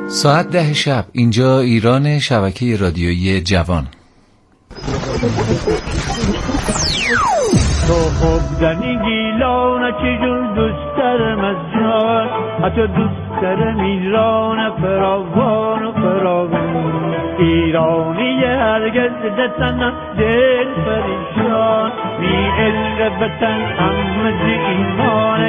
ساعت 10 شب اینجا ایران، شبکه رادیویی جوان. تو خوبدنی گیلانه چجور دوست دارم از جان، حتی دوست دارم ایران فراوان و فراوان. ایرانی هرگز دتن دل پریشان، بی عشق وطن همه ایمان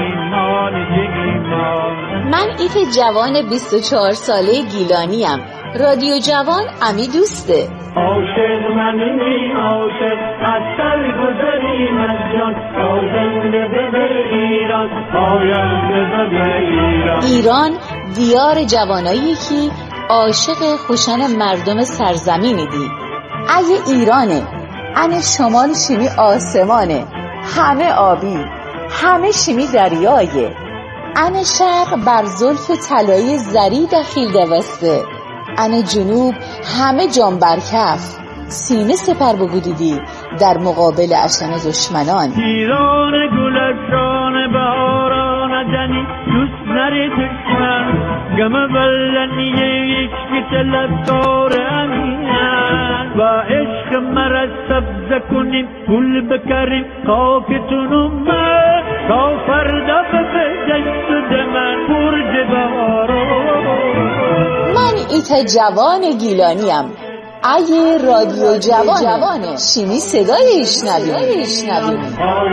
ایمان. من ایف جوان 24 ساله گیلانیم. رادیو جوان امی دوسته. عاشق منی عاشق از سر گذریم از جان، آینده به ایران، آینده به ایران. ایران دیار جوانایی که عاشق خوشن مردم سرزمینی دی. اگه ایرانه ان شمال شیمی آسمانه، همه آبی، همه شیمی دریایه. ان شرق بر زلف طلایی زری دخیل دوسته، ان جنوب همه جان برکف، سینه سپر بگودیدی در مقابل اشن دشمنان. ایران گلستان بهاران جنی دوست نری دشمن، گم بلنیه یک طلبکار امینن، و عشق مرا سبز کنیم گل بکریم خاکتون من، تا فردا به دست دمن برج بهاران. من ایت جوان گیلانیم. اگه رادیو جوانه شیمی صدای ایشنویم.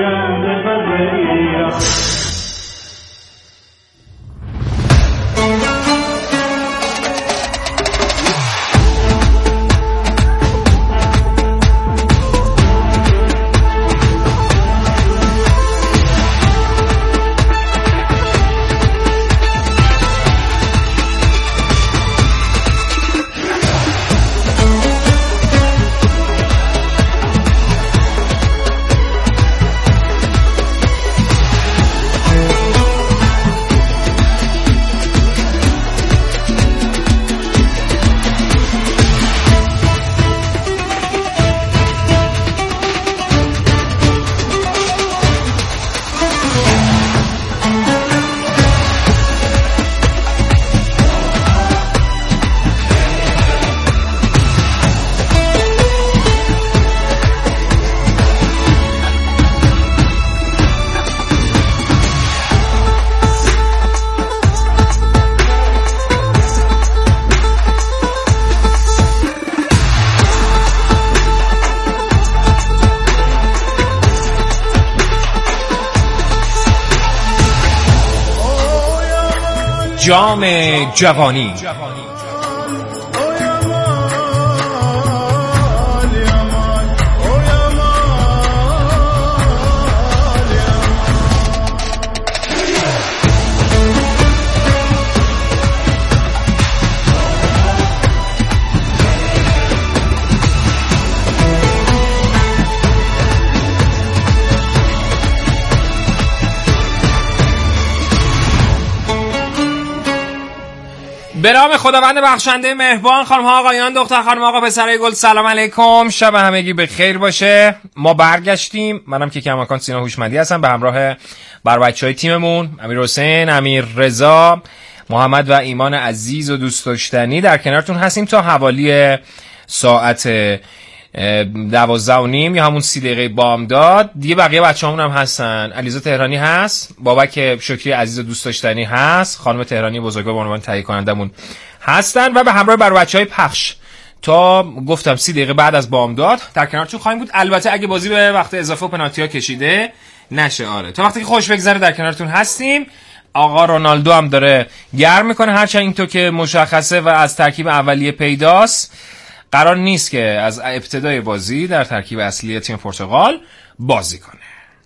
جام جوانی. به نام خداوند بخشنده مهربان. خانم ها آقایان، دختر خانم آقا پسرای گل، سلام علیکم، شب همگی به خیر باشه. ما برگشتیم. منم که کماکان سینا هوشمندی هستم به همراه بر بچهای تیممون امیر حسین، امیر رضا، محمد و ایمان عزیز و دوست داشتنی در کنارتون هستیم تا حوالی ساعت 12:30 یا همون 30 دقیقه بامداد. دیگه بقیه بچه‌هامون هم هستن. علیزا تهرانی هست، بابک شکری عزیز و دوست داشتنی هست، خانم تهرانی بزرگوار به عنوان تهیه کنندمون هستن و به همراه بر بچهای پخش تا گفتم 30 دقیقه بعد از بامداد در کنارتون خواهیم بود. البته اگه بازی به وقت اضافه و پنالتی ها کشیده نشه. آره، تا وقتی که خوش بگذره در کنارتون هستیم. آقا رونالدو هم داره گرم میکنه، هرچند اینطور که مشخصه و از ترکیب اولیه پیداست قرار نیست که از ابتدای بازی در ترکیب اصلی تیم پرتغال بازی کنه.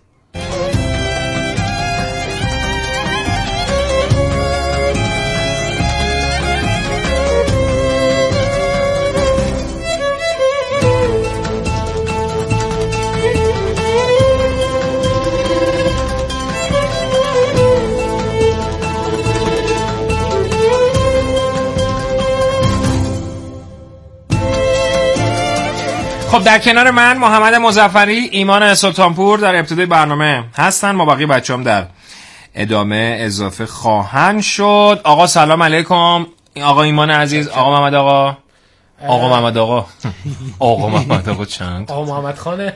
خب در کنار من محمد مظفری، ایمان سلطانپور در ابتدای برنامه هستن. ما بقیه بچه‌ام در ادامه اضافه خواهند شد. آقا سلام علیکم. آقا ایمان عزیز، آقا محمد آقا، آقا محمد آقا، آقا محمد آقا چند؟ آقا محمد خانه.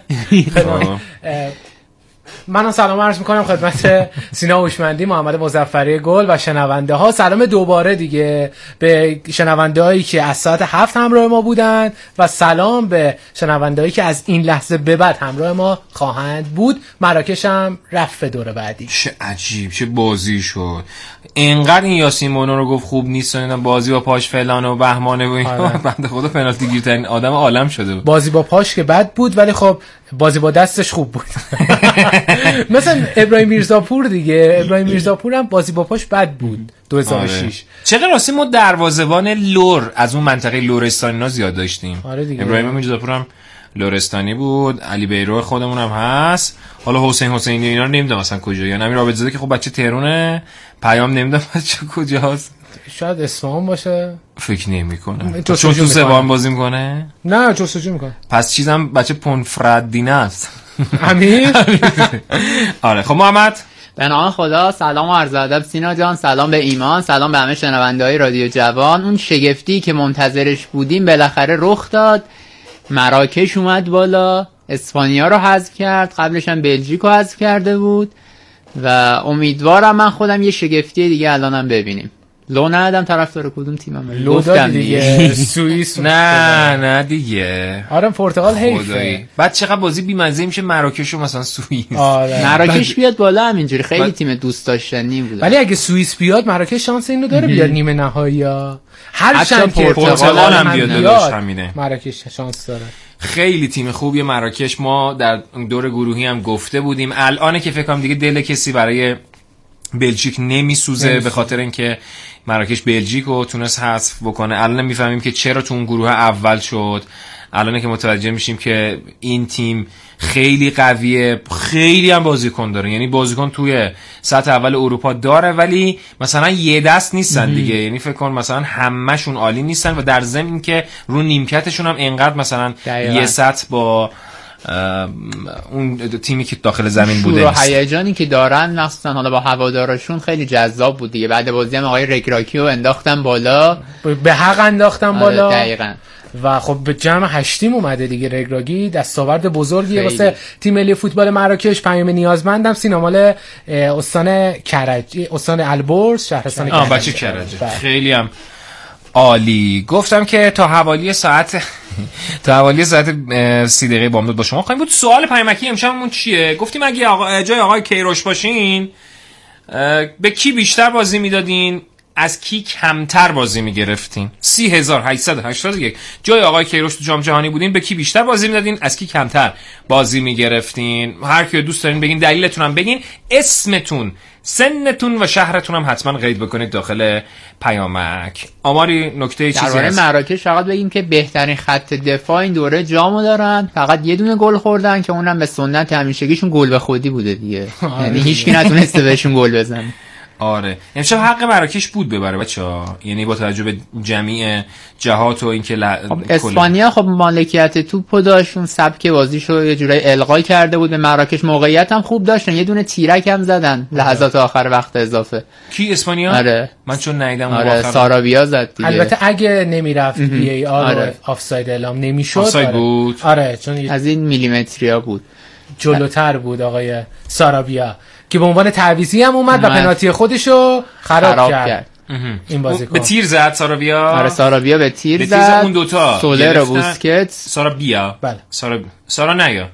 منم سلام عرض میکنم خدمت سینا هوشمندی، محمد مظفری گل و شنونده ها. سلام دوباره دیگه به شنونده هایی که از ساعت 7 همراه ما بودن و سلام به شنونده هایی که از این لحظه به بعد همراه ما خواهند بود. مراکش هم رفت دور بعدی. چه عجیب، چه بازی شد. اینقدر این یاسین بونو رو گفت خوب نیست، بازی با پاش فلان و بهمانه و اینا. بنده خدا پنالتی گیرترین آدم عالم شده بود. بازی با پاش که بد بود ولی خب بازی با دستش خوب بود. مثلا ابراهیم میرزاپور دیگه، ابراهیم میرزاپور هم بازی با پاش بد بود 2006. چقدر راستی ما دروازه‌بان لور از اون منطقه لورستانینا زیاد داشتیم. آره دیگه. ابراهیم میرزاپور هم لورستانی بود، علی بیرو خودمون هم هست. حالا حسین حسینی اینا رو نمیدونم مثلا کجاست. امیر عابدزاده که خب بچه تهرانه، پیام نمیدونم بچه کجاست. شاید اصفهان باشه. فکر نمی‌کنم. چون تو سوان بازی می‌کنه؟ نه، جستجو می‌کنه. پس چیزم بچه پونفردینه است. امیر؟ آره. خب محمد، به نام خدا، سلام و عرض ادب سینا جان، سلام به ایمان، سلام به همه شنونده‌های رادیو جوان. اون شگفتی که منتظرش بودیم بالاخره رخ داد. مراکش اومد بالا، اسپانیا رو حذف کرد، قبلش هم بلژیک رو حذف کرده بود و امیدوارم من خودم یه شگفتی دیگه الانم ببینیم. لو ندادم طرفدار کدوم تیمم، لو دادی دیگه. سوئیس. نه دیگه. آره پرتغال حیفه. بعد چقدر بازی بی‌مزه میشه مراکش و مثلا سوئیس. آره. مراکش بیاد بالا همینجوری خیلی تیم دوست داشتنی بود. ولی اگه سوئیس بیاد مراکش شانس اینو داره بیاد نیمه نهایی‌ها. هر چند که پرتغال هم بیاد همینه. مراکش شانس داره. خیلی تیم خوبیه مراکش. ما در دور گروهی هم گفته بودیم. الان که فکر کنم دیگه دل کسی برای بلژیک نمیسوزه به خاطر اینکه مراکش بلژیک رو تونست حذف بکنه. الان میفهمیم که چرا تو اون گروه اول شد. الان که متوجه میشیم که این تیم خیلی قویه، خیلی هم بازیکن داره. یعنی بازیکن توی سطح اول اروپا داره ولی مثلا یه دست نیستن دیگه. یعنی فکر کن مثلا همه‌شون عالی نیستن و در ضمن این که رو نیمکتشون هم انقدر مثلا یه سطح با اون تیمی که داخل زمین بوده شور و هیجانی که دارن مخصوصا حالا با هوادارشون خیلی جذاب بود دیگه. بعد بازی هم آقای رگراکی رو انداختن بالا، به حق انداختن بالا. دقیقاً. و خب به جمع 8 تیم اومده دیگه. رگراگی دستاورد بزرگیه واسه تیم ملی فوتبال مراکش. پیام نیازمندم سینمال استان کرج، استان البرز، شهرستان کرج. بچه کرج. خیلی هم عالی. گفتم که تا حوالی ساعت 30 دقیقه بامداد با شما خواهیم بود. سوال پیامکی امشبمون چیه؟ گفتیم اگه جای آقای کیروش باشین به کی بیشتر بازی میدادین، از کی کمتر بازی میگرفتین؟ 30881 جای آقای کیروش تو جام جهانی بودین به کی بیشتر بازی میدادین، از کی کمتر بازی میگرفتین؟ هر کی دوست دارین بگین، دلیلتون هم بگین، اسمتون، سنتون و شهرتون هم حتما قید بکنید داخل پیامک. آماری نکته چیزی درباره مراکش فقط بگیم که بهترین خط دفاع این دوره جامو دارن، فقط یه دونه گل خوردن که اونم به سنت همیشگیشون گل به خودی بوده دیگه. یعنی هیچکی نتونسته بهشون گل بزنه. آره امشب حق مراکش بود ببره بچه‌ها، یعنی با توجه به جمعی جهات و اینکه اسپانیا خب مالکیت توپو داشت، اون سبک بازیشو یه جورایی القا کرده بود به مراکش. موقعیت هم خوب داشتن، یه دونه تیرک هم زدن لحظات آخر وقت اضافه. کی اسپانیا؟ آره من چون ندیدم. آره سارابیا زد دیگه. البته اگه نمیرفت بی ای آر آفساید اعلام نمیشد. آفساید بود. آره چون از این میلیمتریا بود، جلوتر بود آقای سارابیا که به عنوان تعویضی هم اومد و پنالتی خودشو خراب کرد. این بازیکن به تیر زد سارابیا. آره سارابیا به تیر زد. اون دوتا سولر و بوسکت. سارابیا. بله. سارا نیا.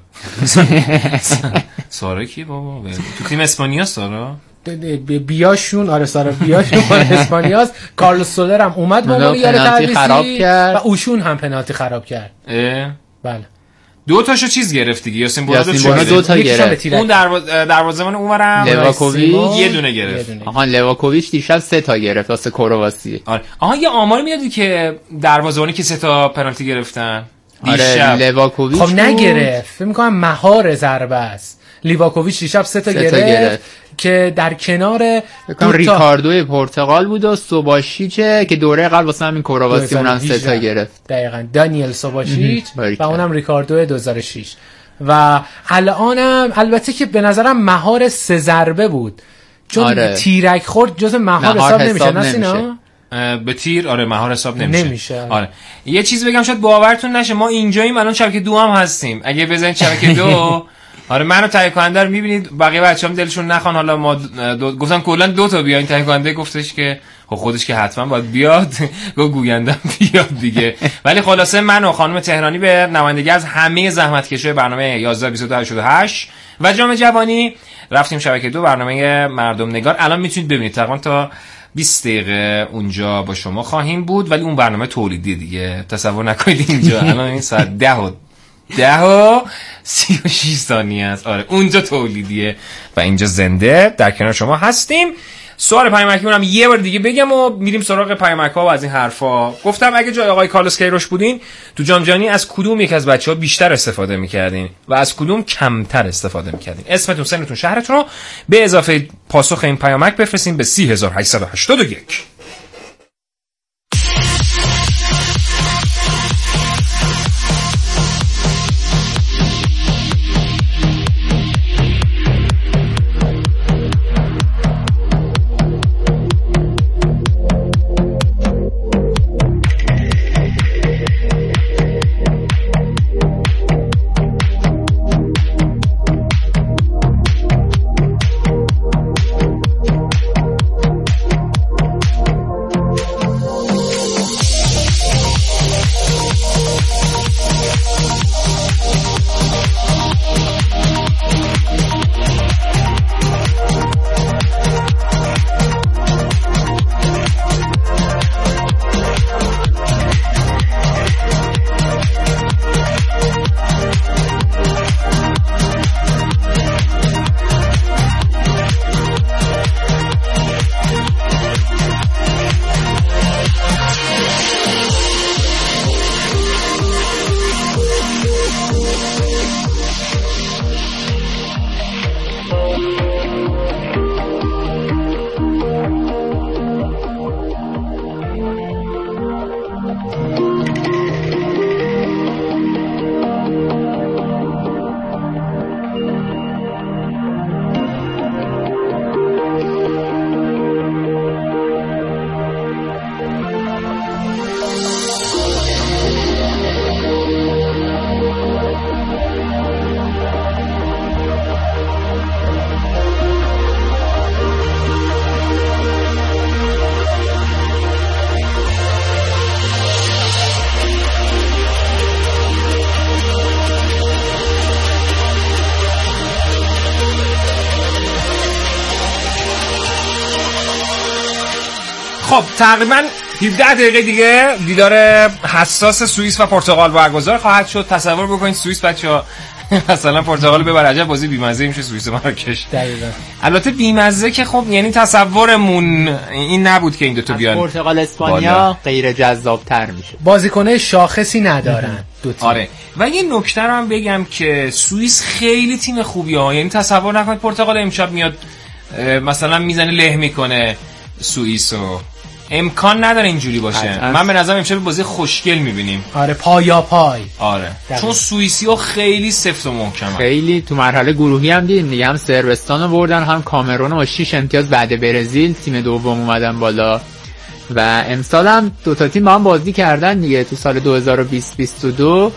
سارا کی بابا؟ تو تیم اسپانیا سارا بیاشون. آره سارا بیاشون اسپانیاست. کارلوس سولر هم اومد با اون یار تعویضی و اوشون هم پنالتی خراب کرد. بله. دو تاشو چیز گرفت دیگه. یاسین بونا دو تا گرفت. اون دروازه‌بان اونورم لواکوویچ یه دونه گرفت. آها لواکوویچ دیشب 3 تا گرفت واسه کرواسی. آها یه آمار میادی که دروازه‌بانی که 3 تا پنالتی گرفتن دیشب. لواکوویچ خب نگرفت، فکر می‌کنم مهار ضربه است. لیواکوویچ دیشب 3 تا گرفت که در کنار ریکاردو پرتغال بود و سوباشیچه که دوره قبل واسه همین کرواسی اونم 3 تا گرفت. دقیقاً دانیل سوباشیچ و اونم ریکاردو 2006. و الانم البته که به نظرم مهار 3 ضربه بود چون تیرک خورد جز مهار حساب نمیشه. نه به تیر آره مهار حساب نمیشه. آره یه چیز بگم شاید باورتون نشه، ما اینجاییم الان شبکه 2 هم هستیم. اگه بزنید شبکه 2 آره منو تهیه کننده رو میبینید، بقیه بچه‌ام دلشون نخوان حالا ما گفتم کلا 2 تا بیاین. تهیه کننده گفتش که خودش که حتما باید بیاد، گوینده بیاد دیگه. ولی خلاصه من و خانم تهرانی به نمایندگی از همه زحمتکشای برنامه 11 22 88 و جام جوانی رفتیم شبکه 2 برنامه مردم نگار. الان میتونید ببینید تقریبا تا 20 دقیقه اونجا با شما خواهیم بود، ولی اون برنامه تولیدی دیگه تصور نکنید اینجا الان این ساعت 10:36 ثانیه است. آره اونجا تولیدیه و اینجا زنده در کنار شما هستیم. سوال پیامکی اونم یه بار دیگه بگم و میریم سراغ پیامک‌ها و از این حرفا. گفتم اگه جای آقای کارلوس کیروش بودین تو جام جهانی از کدوم یک از بچه‌ها بیشتر استفاده می‌کردین و از کدوم کمتر استفاده می‌کردین؟ اسمتون، سنتون، شهرتون رو به اضافه پاسخ این پیامک بفرستین به 3881. خب تقریبا 17 دقیقه دیگه دیدار حساس سوئیس و پرتغال برگزار خواهد شد. تصور بکنید سوئیس بچه‌ها مثلا پرتغال ببر، عجب بازی بی‌مزه میشه سوئیس مراکش. دقیقاً. البته بی‌مزه که خب یعنی تصورمون این نبود که این دو تا بیان. پرتغال اسپانیا غیر جذاب‌تر میشه. بازیکن‌های شاخصی ندارن دو تیم. آره و یه نکته رو هم بگم که سوئیس خیلی تیم خوبیه ها. یعنی تصور نکنید پرتغال امشب میاد مثلا میزنه له میکنه سوئیسو، امکان نداره اینجوری باشه. من به نظرم امشب بازی خوشگل میبینیم. آره پایا پای. آره چون سوئیسی‌ها خیلی سفت و محکمن. خیلی تو مرحله گروهی هم دیدیم دیگه، هم صربستان رو بردن هم کامرون رو با 6 امتیاز بعد برزیل تیم دوم اومدن بالا و امسال هم دو تا تیم با هم بازی کردن دیگه تو سال 2022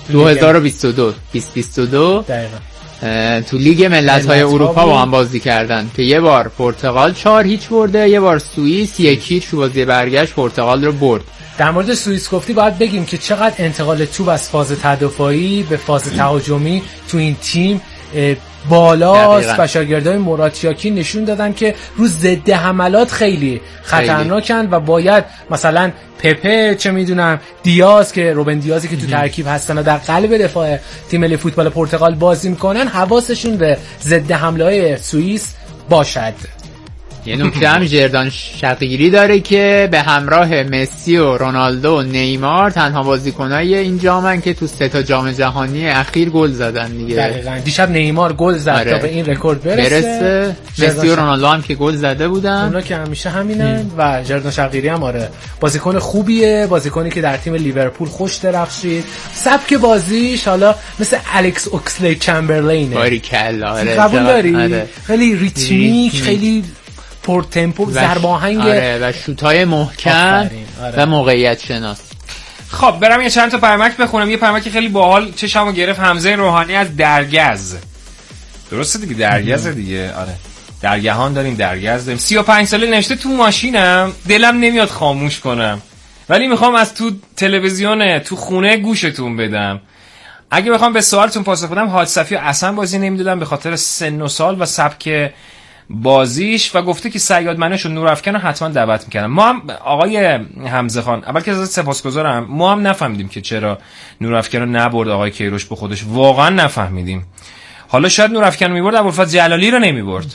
2022 دقیقاً تو لیگ ملت‌های اروپا با هم بازی کردن که یه بار پرتغال 4-0 برده، یه بار سوئیس 1-0 تو بازی برگشت پرتغال رو برد. در مورد سوئیس گفتی باید بگیم که چقدر انتقال توپ از فاز تدافعی به فاز تهاجمی تو این تیم بالاست و شاگردای مراتیاکی نشون دادن که روز ضد حملات خیلی خطرناکن و باید مثلا پپه چه میدونم دیاز که روبن دیازی که تو ترکیب هستن و در قلب دفاع تیم ملی فوتبال پرتغال بازی میکنن حواسشون به ضد حمله‌های سوئیس باشد. یه نکته هم ژردان شقیری داره که به همراه مسی و رونالدو و نیمار تنها بازیکنای این جامن که تو 3 جام جهانی اخیر گل زدن دیگه. دقیقاً دیشب نیمار گل زد تا به این رکورد برسه. مسی و رونالدو هم که گل زده بودن، اونا که همیشه همینن و ژردان شقیری هم آره بازیکن خوبیه، بازیکنی که در تیم لیورپول خوش درخشید. سبک بازیش حالا مثل الکس اوکسلی چمبرلینه. باریکلا. قبول داری؟ خیلی ریتمیک، خیلی پر تمپو ضرباهنگ و شوت‌های محکم و موقعیت شناس. خب برم یه چند تا پرمک بخونم. یه پرمک خیلی باحال چشمو گرفت، حمزه روحانی از درگز. درسته دیگه، درگز دیگه. آره درگهان داریم، درگز داریم. 35 ساله نوشته تو ماشینم دلم نمیاد خاموش کنم ولی میخوام از تو تلویزیون تو خونه گوشتون بدم. اگه بخوام به سوالتون پاسخ بدم، حاج صفی اصلا بازی نمیدادم به خاطر سن و سال و سبک بازیش و گفته که صیاد منش و نورافکن رو حتما دعوت میکنم. ما هم آقای حمزه خان اول که ازت سپاسگزارم، ما هم نفهمیدیم که چرا نورافکن رو نبرد آقای کیروش به خودش، واقعا نفهمیدیم. حالا شاید نورافکن میبرد ابوالفضل جلالی رو نمیبرد.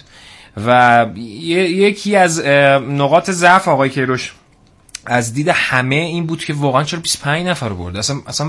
و یکی از نقاط ضعف آقای کیروش از دید همه این بود که واقعا چرا 25 نفر رو برد. اصلا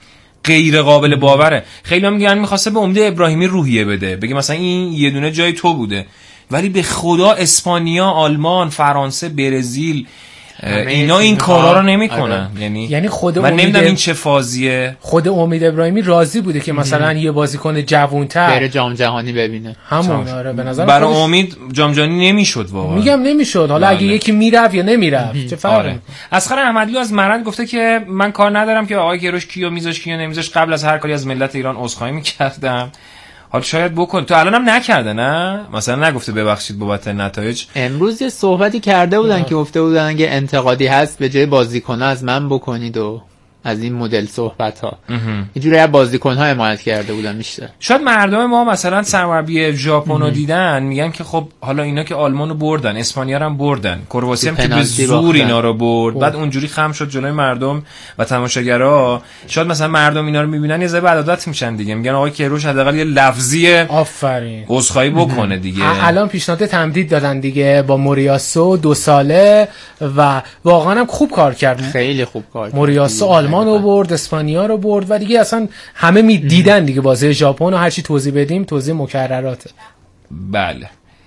غیر قابل باوره. خیلی هم میگن میخواسته به امید ابراهیمی روحیه بده، بگه مثلا این یه دونه جای تو بوده، ولی به خدا اسپانیا، آلمان، فرانسه، برزیل اینا این کارا رو نمیکنن. یعنی خود من نمیدونم این چه فازیه. خود امید ابراهیمی راضی بوده که مثلا یه بازیکن جوان‌تر بره جام جهانی ببینه. همون آره به نظر برای امید جام جهانی نمیشد واقعا. میگم نمیشد. حالا اگه یکی میرفت یا نمیرفت چه فرقی آره. اسخر احمدلو از مرند گفته که من کار ندارم که آقای کیروش کیو میذاش کیو نمیذاش، قبل از هر کاری از ملت ایران عذرخواهی میکردم. حالا شاید بکن. تو الانم نکرده نه؟ مثلا نگفته ببخشید بابت نتایج. امروز یه صحبتی کرده بودن که گفته بودن اگه انتقادی هست به جای بازیکن‌ها از من بکنید و از این مدل صحبت‌ها. اینجوری از بازیکن‌ها حمایت کرده بودن بیشتر. شاید مردم ما مثلا سرمربی ژاپن رو دیدن میگن که خب حالا اینا که آلمانو بردن، اسپانیا رو هم بردن، کرواسی هم که به زور اینا رو برد، بعد اونجوری خم شد جلوی مردم و تماشاگرها. شاید مثلا مردم اینا رو میبینن یه ذره عادت میشن دیگه، میگن آقای کیروش حداقل یه لفظی آفرین عذرخواهی بکنه دیگه. الان پیشنهاد تمدید دادن دیگه با موریاسو 2 ساله و واقعا هم خوب کار کرد. خیلی خوب کار کرد. موریاسو آلمان رو برد، اسپانیا رو برد و دیگه اصلا همه میدیدن دیگه بازی ژاپن و هرچی توضیح بدیم توضیح مکرراته. بله.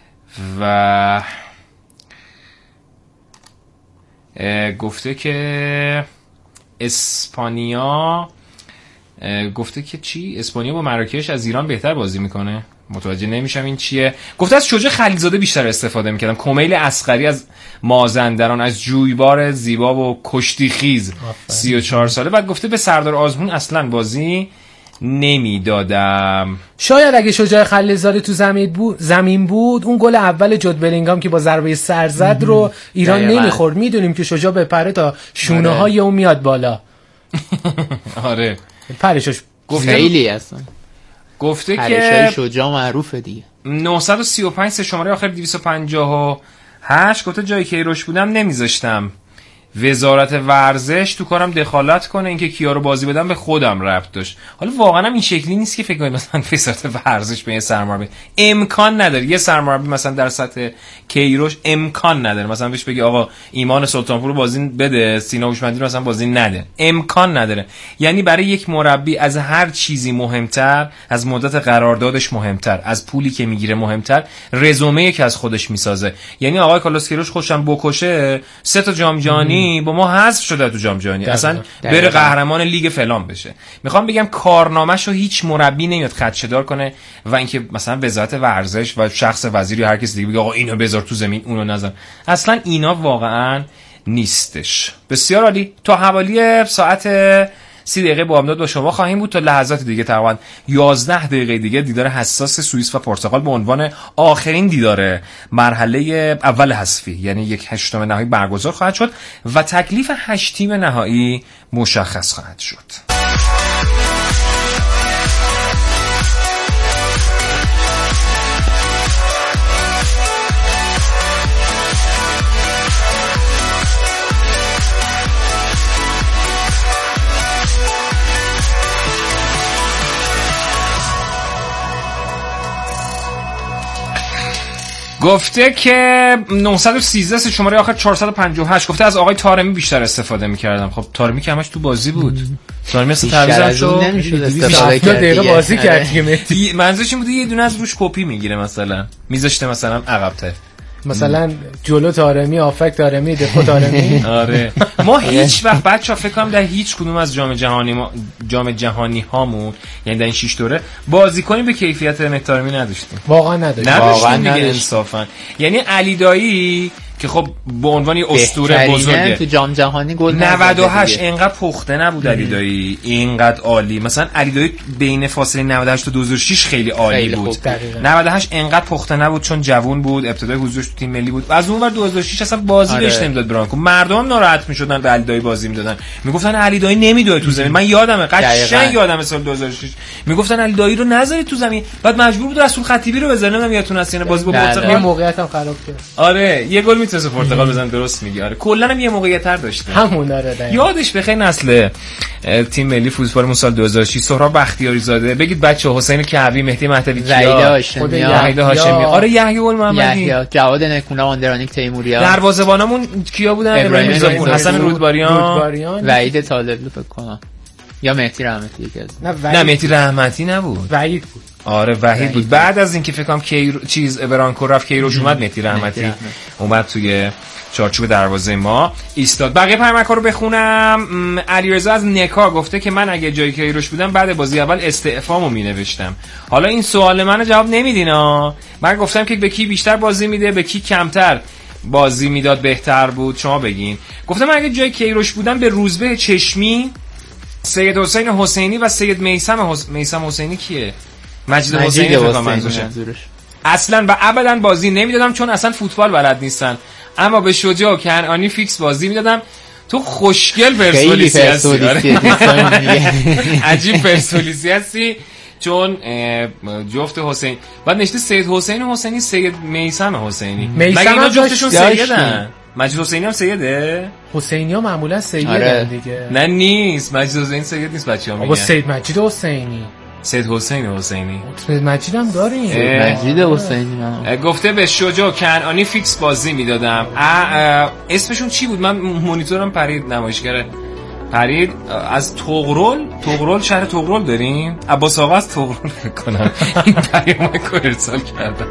و گفته که اسپانیا گفته که چی؟ اسپانیا با مراکش از ایران بهتر بازی میکنه. متوجه نمیشم این چیه. گفته از شجاع خلیلزاده بیشتر استفاده میکردم، کمیل اصغری از مازندران، از جویبار زیبا و کشتی خیز 34 ساله. بعد گفته به سردار آزمون اصلا بازی نمیدادم. شاید اگه شجاع خلیلزاده تو زمین بود اون گل اول جود بلینگام که با ضربه سر زد رو ایران نمیخورد. میدونیم که شجاع به پره تا شونه های اون میاد بالا. آره پرشش خیلی اصلا. گفته که شجاع معروفه دیگه. 935 شماره آخر 258. گفته جای کیروش بودم نمیذاشتم وزارت ورزش تو کارم دخالت کنه، اینکه کیا رو بازی بدم به خودم ربط داشت. حالا واقعا هم این شکلی نیست که فکر کنید مثلا وزارت ورزش به یه سرمربی امکان نداره. یه سرمربی مثلا در سطح کیروش امکان نداره مثلا بهش بگی آقا ایمان سلطانپور رو بازی بده، سینا هوشمندی رو مثلا بازی نده. امکان نداره. یعنی برای یک مربی از هر چیزی مهمتر، از مدت قراردادش مهمتر، از پولی که میگیره مهمتر، رزومه‌ای که از خودش میسازه. یعنی آقای کارلوس کیروش خودشم بکشه 3 تا جام جهانی با ما حذف شده تو جام جهانی، اصلا بره قهرمان لیگ فلان بشه. میخوام بگم کارنامه‌شو هیچ مربی نمیاد خدشه‌دار کنه و اینکه مثلا وزارت ورزش و شخص وزیری یا هر کس دیگه بگه آقا اینو بذار تو زمین اونو نذار. اصلا اینا واقعا نیستش. بسیار عالی. تا حوالی ساعت 30 دقیقه با امداد با شما خواهیم بود تا لحظات دیگه. تقریبا 11 دقیقه دیگه دیدار حساس سوئیس و پرتغال به عنوان آخرین دیدار مرحله اول حذفی، یعنی 1/8 نهایی برگزار خواهد شد و تکلیف 8 تیم نهایی مشخص خواهد شد. گفته که 913 شماره آخر 458. گفته از آقای طارمی بیشتر استفاده می‌کردم. خب طارمی که همش تو بازی بود. طارمی اصلا تعویض شد نمی‌شد استفاده کرد. بازی کرد دیگه. منظورش این بود یه دونه از روش کپی میگیره مثلا میذاشته مثلا عقب‌تر. مثلا جلو تارمی، آفک تارمی، دفاع تارمی. آره ما هیچ وقت بچه‌ها فکر کنم در هیچ کدوم از جام جهانی هامون، یعنی در این 6 دوره بازیکنی به کیفیت مهتارمی نداشتیم. واقعا نداشتیم دیگه انصافا. یعنی علی دایی که خب به عنوان اسطوره بزرگه تو جام جهانی گل 98 اینقدر پخته نبود علی دایی، اینقدر عالی. مثلا علی دایی بین فاصله 98 تا 2006 خیلی عالی بود. 98 اینقدر پخته نبود چون جوون بود، ابتدای حضورش تو تیم ملی بود. از اونور 2006 اصلا بازی بهش نمیداد برانکو. مردم هم ناراحت میشدن به علی دایی بازی میدادن، میگفتن علی دایی نمیدوه تو زمین. من یادمه قشنگ یادمه سال 2006 میگفتن علی دایی رو نذارید تو زمین، بعد مجبور بود رسول خطیبی رو بزنه. نمیدونم یادتون هست بازی با پرتغال یه موقعیت هم خراب کرد. آره یه گل میتونه پرتغال بزنه. درست میگی. آره کلا هم یه موقعیت تر داشته همون. آره یادش بخیر نسل تیم ملی فوتبالمون سال 2006 سهراب بختیاری زاده، بگید بچه حسین کعبی، مهدی مهدوی، وحید هاشمی، آره یحیی المحمدی، جواد نکونا، آندرانیک تیموریا. دروازه‌بانمون کیا بودن؟ ابراهیم میرزاپور، حسن رودباریان، وحید طالبی فکر کنم، یا مهدی رحمتی یکی از. نه مهدی رحمتی نبود، وحید بود. آره وحید بود. بعد از اینکه فکر کنم برانکو رفت کیروش اومد، مهدی رحمتی اومد توی چارچوب دروازه ما ایستاد. بقیه پیامک‌ها رو بخونم. علیرضا از نکا گفته که من اگه جای کیروش بودم بعد بازی اول استعفامو مینوشتم. حالا این سوال منو جواب نمیدین ها. من گفتم که به کی بیشتر بازی میده، به کی کمتر بازی میداد بهتر بود، شما بگین. گفتم من اگه جای کیروش بودم به روزبه چشمی، سید حسین حسینی و سید میثم حسینی کیه؟ مجید حسینی منظورشه. اصلا و ابدا بازی نمیدادم چون اصلا فوتبال بلد نیستن. اما به شجاع و کنعانی فیکس بازی میدادم. تو خوشگل پرسپولیسی هستی. عجیب پرسپولیسی هستی چون جفت حسین بعد نشته سید حسین حسینی، سید میثم حسینی. مگه اینا جفتشون سیدن؟ مجید حسینی هم سیده؟ حسینی ها معمولا سیدن دیگه. نه نیست، مجید حسینی سید نیست، بچه‌ها میگن. سید مجید حسینی. سید حسینی سید مجید هم داریم. مجید حسینی گفته به شجاع کنعانی فیکس بازی میدادم. اسمشون چی بود؟ من مانیتورم پرید، نمایشگر پرید. از تغرل شهر تغرل داریم. عباس آقا از تغرل کنم این پیامو ارسال کردم.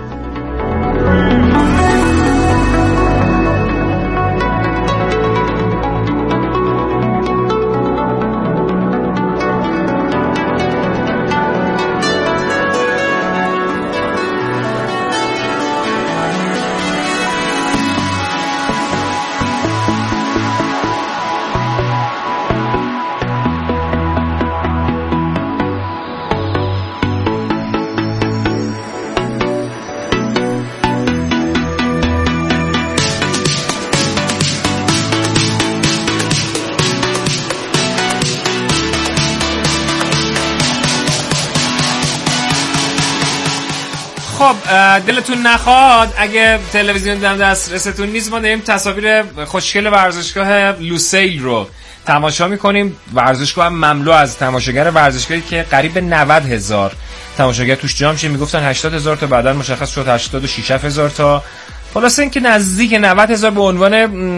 خب دلتون نخواد اگه تلویزیون دم دسترستون نیست، ما داریم تصاویر خوشگل ورزشگاه لوسیل رو تماشا میکنیم. ورزشگاه مملو از تماشاگر، ورزشگاهی که قریب 90,000 تماشاگر توش جمع شه. میگفتن 80,000 تا، بعداً مشخص شد 86,000 تا. خلاصه اینکه نزدیک 90,000 به عنوان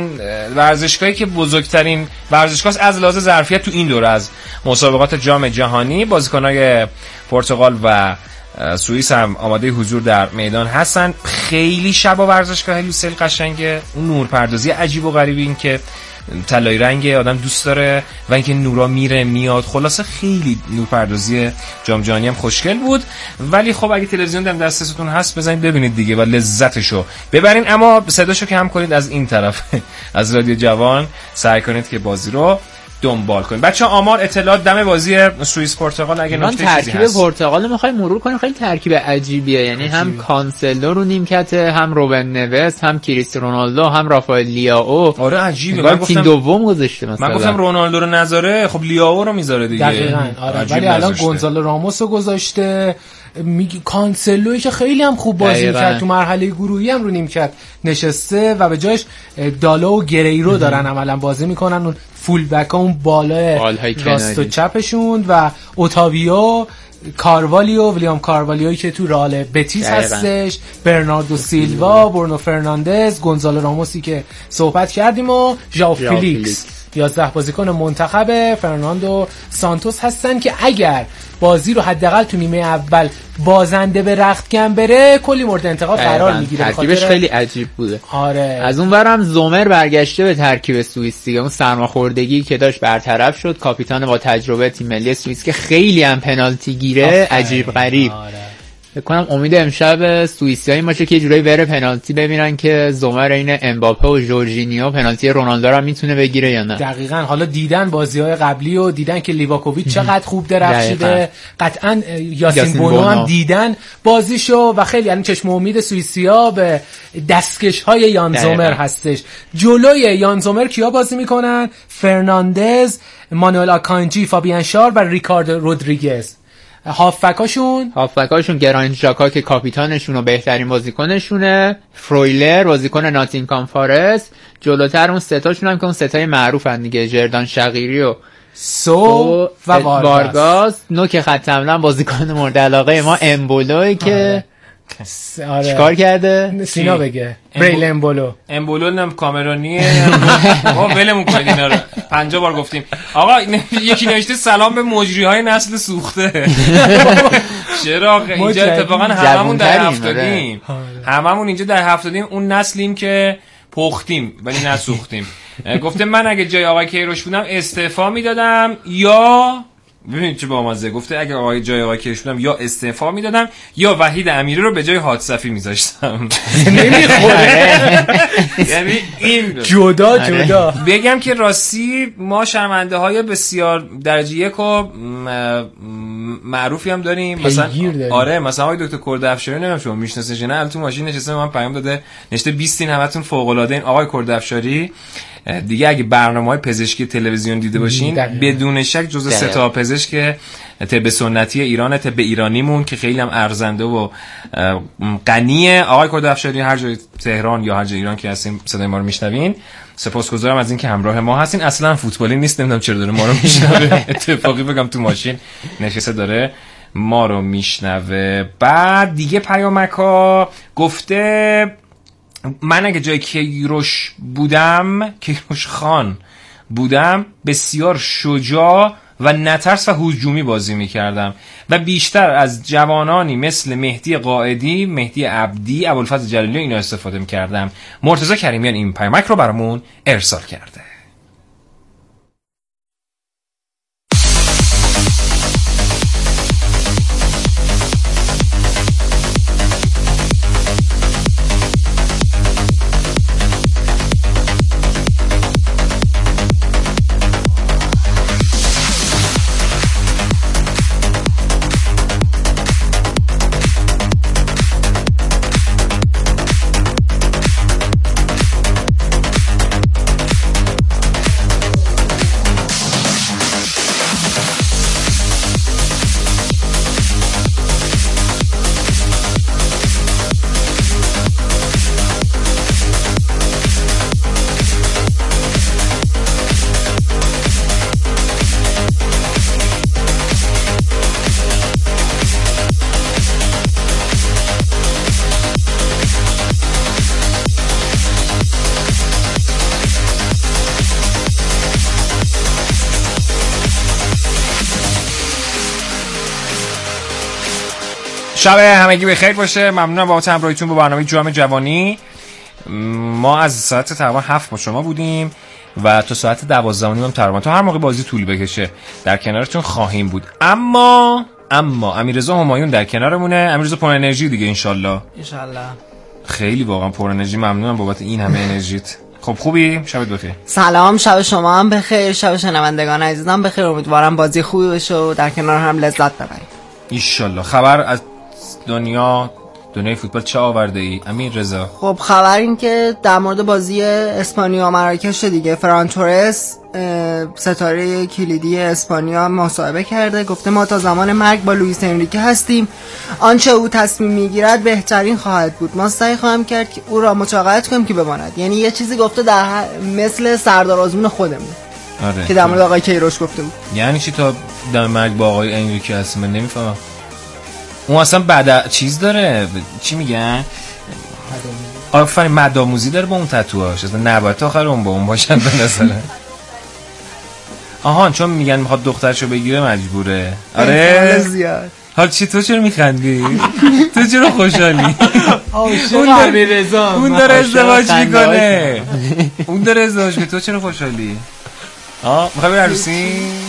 ورزشگاهی که بزرگترین ورزشگاه از لحاظ ظرفیت تو این دوره از مسابقات جام جهانی. بازیکن‌های پرتغال و سوئیس هم آماده حضور در میدان هستن. خیلی شبا ورزشگاه لوسیل قشنگه. اون نورپردازی عجیب و غریبی، این که طلایی رنگ آدم دوست داره و اینکه نورا میره میاد. خلاصه خیلی نورپردازی جام جهانی هم خوشگل بود. ولی خب اگه تلویزیون دم دسترستون هست بزنید ببینید دیگه و لذتشو ببرین. اما صداشو که هم کنید از این طرف از رادیو جوان، سعی کنید که بازی رو دنبال کنید. بچه‌ها آمار اطلاعات دم بازی سوئیس پرتغال اگه نکته چیزی هست. ترکیب پرتغال رو می‌خوایم مرور کنیم. خیلی ترکیب عجیبیه. یعنی هم کانسلو رو نیمکت، هم روبن نوس، هم کریستیانو رونالدو، هم رافائل لیائو. آره عجیبه. من گفتم تیم دوم گذاشته مثلا. من گفتم رونالدو رو نذاره، خب لیائو رو میذاره دیگه. دقیقاً. آره ولی الان گونزالو راموس رو گذاشته. میگی کانسلوی که خیلی هم خوب بازی کرد تو مرحله گروهی هم رو نیمکت نشسته و به جایش دالا و گریرو دارن عملا بازی میکنن. اون فول بک ها اون بالای راست و چپشون و اوتاویو، کاروالیو، ویلیام کاروالیوی که تو رئال بتیس هستش، برناردو سیلوا، برونو فرناندز، گونزالو راموسی که صحبت کردیم و ژائو فیلیکس. 11 بازیکن منتخب فرناندو سانتوس هستن که اگر بازی رو حداقل تو نیمه اول بازنده به رختکن بره کلی مورد انتقاد قرار میگیره. ترکیبش خیلی عجیب بوده. آره. از اون ورم زومر برگشته به ترکیب سوئیس دیگه، اون سرماخوردگی که داشت برطرف شد. کاپیتان با تجربه تیم ملی سوئیس که خیلی هم پنالتی گیره عجیب غریب. فکر کنم امید امشب سوئیسی‌ها این باشه که یه جورایی بره پنالتی ببینن که زومر این امباپه و جورجینیو پنالتی رونالدو رو میتونه بگیره یا نه. دقیقاً. حالا دیدن بازی‌های قبلی و دیدن که لیواکوویچ چقدر خوب درخشیده. قطعاً یاسین بونو هم دیدن بازیشو و خیلی یعنی چشم امید سوئیسی‌ها به دستکش‌های یان زومر هستش. جلوی یان زومر کیا بازی میکنن؟ فرناندز، مانوئل آکانجی، فابیان شار و ریکاردو رودریگز. هافبکاشون گرانیت ژاکا که کاپیتانشون و بهترین بازیکنشونه، فرویلر بازیکن ناتینگهام فارست، جلوتر اون ستاشون هم که اون ستای معروفن دیگه، جردان شقیری و سو و وارگاس. نوک خط حمله بازیکن مورد علاقه ما امبولوی که چیکار کرده؟ سینا بگه. بریل امبولو نم کامرونیه. ما ولمون کنید اینا رو 50 بار گفتیم. آقا یکی نوشته سلام به مجریهای نسل سوخته. چرا اینجا اتفاقا هممون در 70یم. هممون اینجا در 70یم اون نسلیم که پختیم ولی نسوختیم. گفته من اگه جای آقای کیروش بودم استعفا میدادم یا ببینید چه بامزه. گفته اگه جای آقای کیروش بودم یا استعفا میدادم یا وحید امیری رو به جای حادثفی میذاشتم. نمیخوره. یعنی این جدا بگم که راستی ما شرمنده های بسیار درجه یک و معروفی هم داریم. مثلا آره مثلا آقای دکتر کردافشاری نمیدونم شما میشناسید نه؟ الان تو ماشین نشسته من پیام داده نشته 20 همتون فوق العاده این آقای کردافشاری دیگه اگه برنامه‌های پزشکی تلویزیون دیده باشین بدون شک جزو 3 تا پزشک طب سنتی ایران، طب ایرانیمون که خیلی هم ارزنده و غنیه. آقای کردافشاری هر جای تهران یا هر جای ایران که هستین صدای ما رو میشنوین سپاسگزارم از اینکه همراه ما هستین. اصلا فوتبالی نیست نمیدونم چرا داره ما رو میشنوه. اتفاقی بگم تو ماشین نشسته داره ما رو میشنوه. بعد دیگه پیامک‌ها گفته من اگه جای کیروش بودم، کیروش خان بودم، بسیار شجاع و نترس و هجومی بازی میکردم و بیشتر از جوانانی مثل مهدی قائدی، مهدی عبدی، ابوالفضل جلالی اینا استفاده میکردم. مرتضی کریمیان این پیامک رو برامون ارسال کرده. شب همگی بخیر باشه. ممنونم بابت همراهیتون با برنامه جام جوانی. ما از ساعت تقریبا 7 با شما بودیم و تا ساعت 12 هم تقریبا تا هر موقع بازی طول بکشه در کنارتون خواهیم بود. اما امیررضا همایون در کنارمونه. امیررضا پر انرژی دیگه انشالله. خیلی واقعا پر انرژی. ممنونم بابت این همه انرژیت. خب خوبی؟ شبت بخیر. سلام، شب شما هم بخیر، شب شنوندگان عزیزم بخیر. امیدوارم بازی خوبی بشه و در کنار هم لذت ببریم ان شاءالله. خبر از دنیای فوتبال چه آورده ای امیر رضا؟ خب خبر این که در مورد بازی اسپانیا مراکش دیگه، فران تورس ستاره کلیدی اسپانیا مصاحبه کرده، گفته ما تا زمان مرگ با لوئیس انریکه هستیم، آنچه او تصمیم میگیرد بهترین خواهد بود، ما سعی خواهیم کرد که او را مشاغلت کنیم که بماند. یعنی یه چیزی گفته در مثل سردار آزمون خودمون. آره. که در مورد آقای کیروش گفته بود. یعنی چی تا در مرگ با آقای انریکه هستیم؟ من نمیفهمم. اون اصلا بعد چیز داره، چی میگن؟ آفرین، مدآموزی داره با اون تتوهاش. اصلا نباید تا آخر اون با اون باشن به نظر. آهان چون میگن میخواد دخترشو بگیره مجبوره. حالا آره زیاد. حال چی تو چرا میخندی؟ تو چرا خوشحالی؟ اون داره ازدواج میکنه. اون داره ازدواج میکنه، تو چرا خوشحالی؟ میخوای بری عروسی؟